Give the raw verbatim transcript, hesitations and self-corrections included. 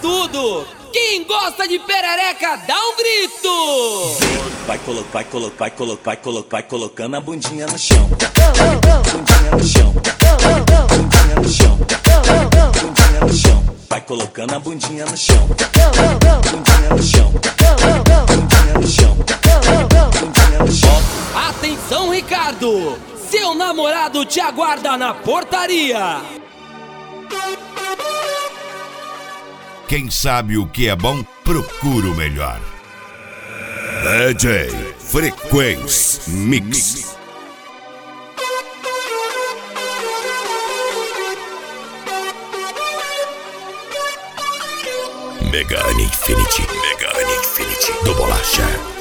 tudo. Quem gosta de perereca, dá um grito. Vai colo, vai colo, vai colo, vai colo, vai colocando a bundinha no chão. Bundinha no chão. Bundinha no chão. Bundinha no chão. Vai colocando a bundinha no chão. Bundinha no chão. Bundinha no chão. Bundinha no chão. Atenção, Ricardo. Seu namorado te aguarda na portaria. Quem sabe o que é bom, procura o melhor. D J Frequência Mix. Mega Infinity, Mega Infinity do Bolacha.